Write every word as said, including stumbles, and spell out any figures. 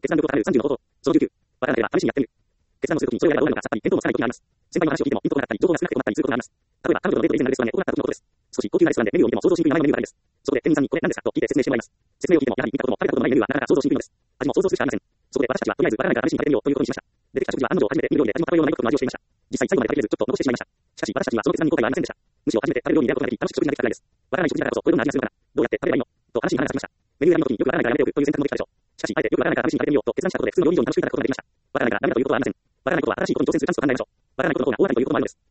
決断力を高めるさんじゅうの方法。そのじゅうきゅう。わからないでは試しにやってみる。決断をするときにそれがどうなるのかさっぱり見当もつかないときがあります。先輩の話を聞いてもピンとこなかったり、情報が少なくて困ったりすることがあります。例えば、彼女のデートで以前なレストランで行った時のことです。少し高級なレストランでメニューを見ても想像しにくい名前のメニューがあるんです。そこで店員さんにこれ何ですかと聞いて説明してもらいます。説明を聞いてもやはり見たことも食べたこともないメニューはなかなか想像しにくいのです。味も想像するしかありません。そこで私たちはとりあえずわからないから試しに食べてみようということにしました。出てきた食事は案の定初めて見る料理で味も食べようのないことの味をしていました。実際最後まで食べきれずちょっと残してしまいました。しかし私たちにはその決断に後悔はありませんでした。むしろ初めて食べる料理に出会うことができ楽しく食事ができたくらいです。わからない食事だからこそこういうどんな味がするのかな。どうやって食べればいいのと話に花が咲きました。メニュー選びの時によくわからないからやめておくという選択もできたでしょう。しかしあえてよくわからないから試しに食べてみようと決断したことで普通の料理以上に楽しくいただくことができました。わからないからダメだということはありません。わからないことは新しいことに挑戦するチャンスと考えましょう。わからないことの方が大ありということもあるのです。